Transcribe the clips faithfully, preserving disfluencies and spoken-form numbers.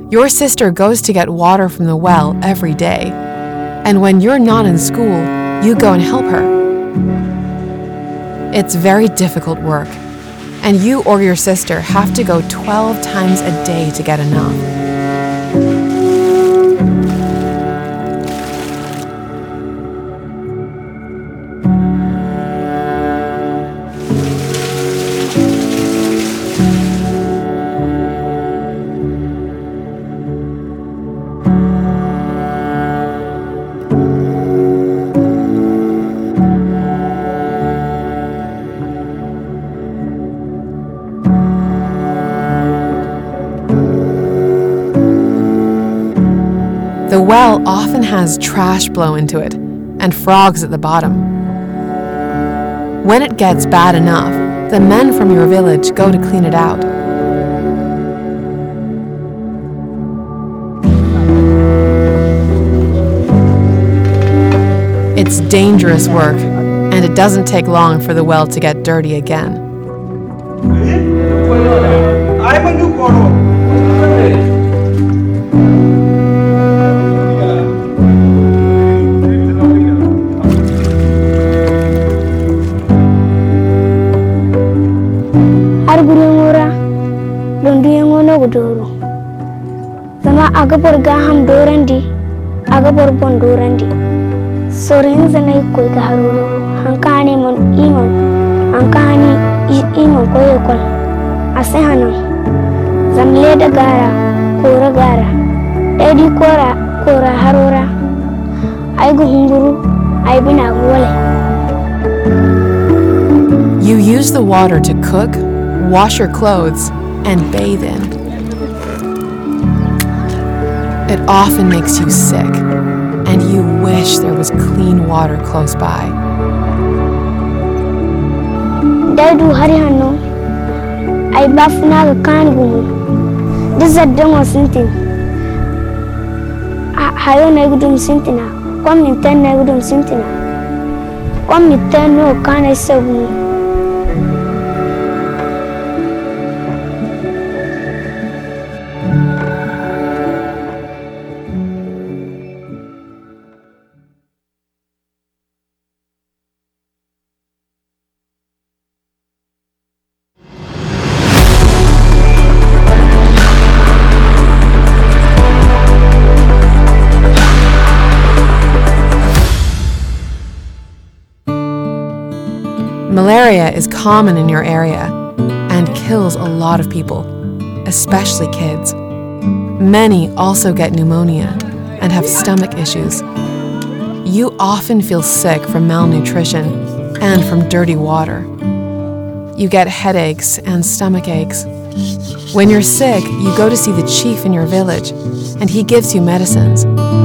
Your sister goes to get water from the well every day, and when you're not in school, you go and help her. It's very difficult work, and you or your sister have to go twelve times a day to get enough. The well often has trash blow into it and frogs at the bottom. When it gets bad enough, the men from your village go to clean it out. It's dangerous work, and it doesn't take long for the well to get dirty again. Sama aga borga ham dorandi aga borbon dorandi sorin zanai ko ga haruru hankani mon imon hankani imon ko yekon ase hanan zamle da gara kora gara edi kora kora harora ay go hunguru ay bina wole. You use the water to cook, wash your clothes, and bathe in. It often makes you sick, and you wish there was clean water close by. Dadu hari hanno, ay bafna ga kan gumu. Dizaddan wasintin. Hayo na gudum sintina, kom mintan na gudum sintina. Kom mintan no kana sabu. Malaria is common in your area and kills a lot of people, especially kids. Many also get pneumonia and have stomach issues. You often feel sick from malnutrition and from dirty water. You get headaches and stomach aches. When you're sick, you go to see the chief in your village, and he gives you medicines.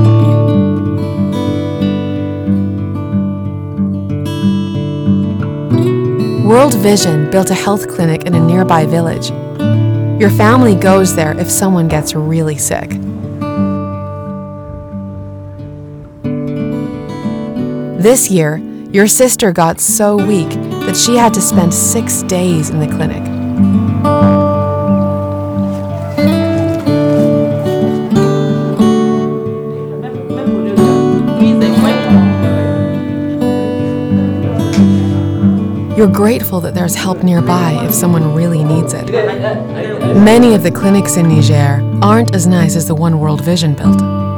World Vision built a health clinic in a nearby village. Your family goes there if someone gets really sick. This year, your sister got so weak that she had to spend six days in the clinic. You're grateful that there's help nearby if someone really needs it. Many of the clinics in Niger aren't as nice as the one World Vision built.